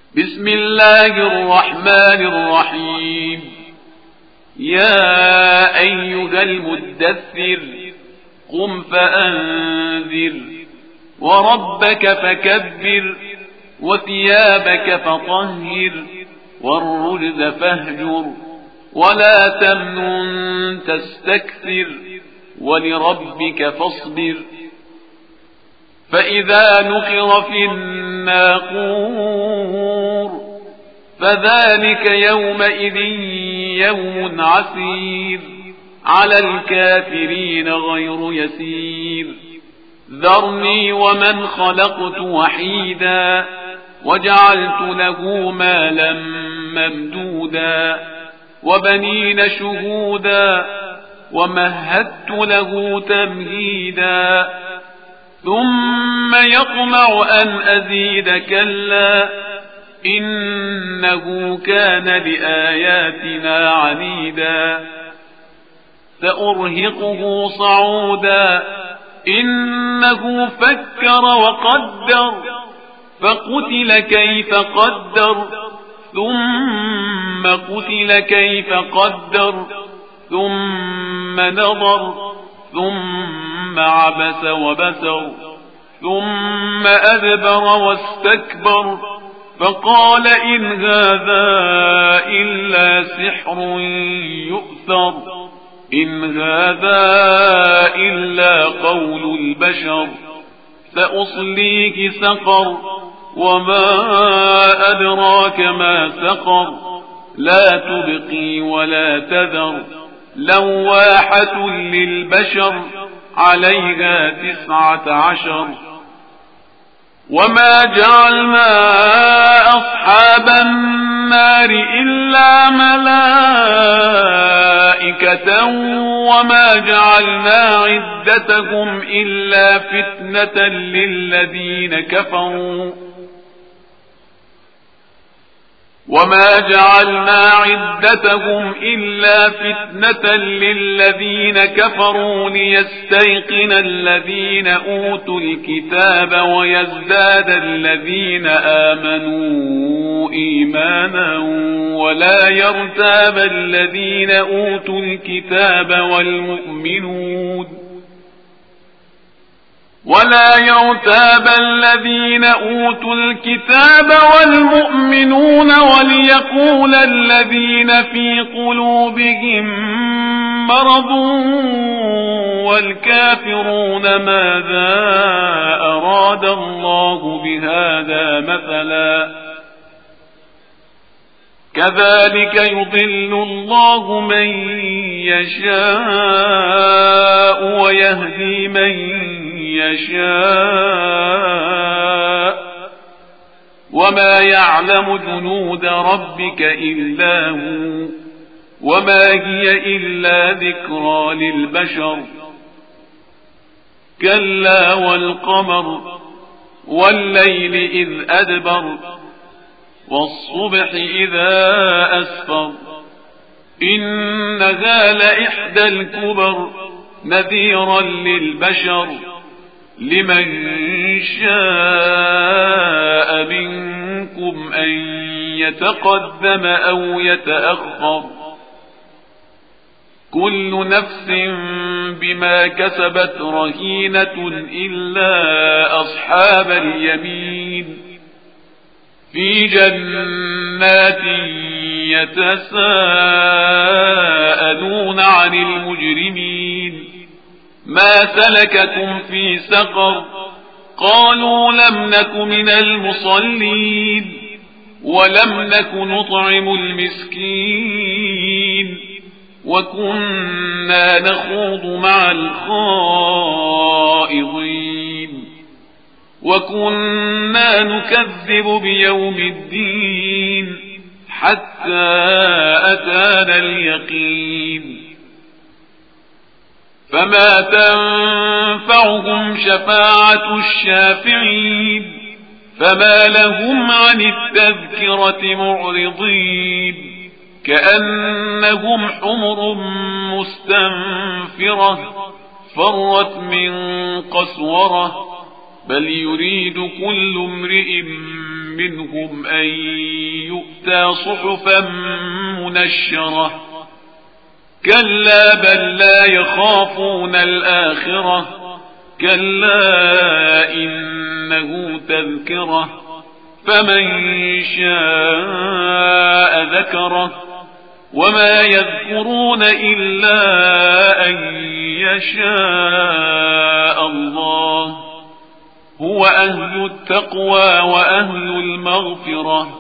بسم الله الرحمن الرحيم. يا أيها المدثر قم فأنذر وربك فكبر وثيابك فطهر والرجز فاهجر ولا تمنن تستكثر ولربك فاصبر. فإذا نقر في الناقور فذلك يومئذ يوم عسير على الكافرين غير يسير. ذرني ومن خلقت وحيدا وجعلت له مالا ممدودا وبنين شهودا ومهدت له تمهيدا ثم يطمع أن أزيد كلا إنه كان لآياتنا عنيدا. سأرهقه صعودا إنه فكر وقدر فقتل كيف قدر ثم قتل كيف قدر ثم نظر ثم عبس وبسر ثم أدبر واستكبر فقال إن هذا إلا سحر يؤثر إن هذا إلا قول البشر. سأصليه سقر وما أدراك ما سقر لا تبقي ولا تذر لواحة للبشر عليها 19. وما جعلنا أصحاب النار إلا ملائكة وما جعلنا عدتهم إلا فتنة للذين كفروا وما جعلنا عدتهم إلا فتنة للذين كفروا ليستيقن الذين أوتوا الكتاب ويزداد الذين آمنوا إيمانا ولا يرتاب الذين أوتوا الكتاب والمؤمنون وليقول الذين في قلوبهم مرض والكافرون ماذا أراد الله بهذا مثلا كذلك يضل الله من يشاء ويهدي من يشاء وما يعلم جنود ربك إلا هو وما هي إلا ذكرى للبشر. كلا والقمر والليل إذ أدبر والصبح إذا أسفر إنها لإحدى الكبر نذيرا للبشر لمن شاء منكم أن يتقدم أو يتأخر كل نفس بما كسبت رهينة إلا أصحاب اليمين في جنات يتساءلون عن المجرمين ما سلككم في سقر قالوا لم نك من المصلين ولم نك نطعم المسكين وكنا نخوض مع الخائضين وكنا نكذب بيوم الدين حتى أتانا اليقين فما تنفعهم شفاعة الشافعين فما لهم عن التذكرة معرضين كأنهم حمر مستنفرة فرت من قسورة بل يريد كل امرئ منهم أن يؤتى صحفا منشرة كلا بل لا يخافون الآخرة كلا إنه تذكرة فمن شاء ذكره وما يذكرون إلا أن يشاء الله هو أهل التقوى وأهل المغفرة